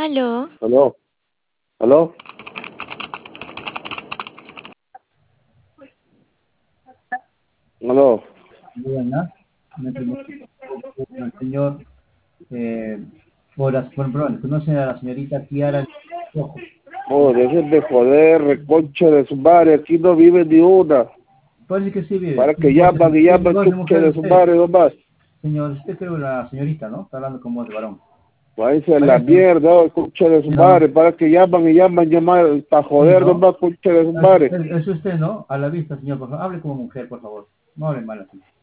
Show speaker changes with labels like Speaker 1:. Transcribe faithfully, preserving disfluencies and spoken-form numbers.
Speaker 1: Aló.
Speaker 2: Aló, aló. Aló.
Speaker 3: Buenas, me comunico con el señor, eh, por las, por, perdón, conoce a la señorita Kiara Rojo.
Speaker 2: Oh, dejen de joder, reconcha de su madre, aquí no vive ni una.
Speaker 3: Parece que sí vive.
Speaker 2: Para que
Speaker 3: Tiene voz de-
Speaker 2: llaman y
Speaker 3: tiene
Speaker 2: llaman,
Speaker 3: voz de
Speaker 2: chucha
Speaker 3: mujer
Speaker 2: de su
Speaker 3: usted.
Speaker 2: madre nomás.
Speaker 3: Señor, usted creo la señorita, ¿no? Está hablando con voz de varón.
Speaker 2: Váyanse a la
Speaker 3: Parece, ¿no?
Speaker 2: mierda, oh, concha de su
Speaker 3: Sí,
Speaker 2: madre,
Speaker 3: no.
Speaker 2: para que llaman y llaman, llamar, para
Speaker 3: Sí,
Speaker 2: joder
Speaker 3: ¿no?
Speaker 2: nomás, concha de su
Speaker 3: Es,
Speaker 2: madre.
Speaker 3: es- es usted, ¿no? A la vista, señor, por favor. Hable como mujer, por favor. No hable mal así.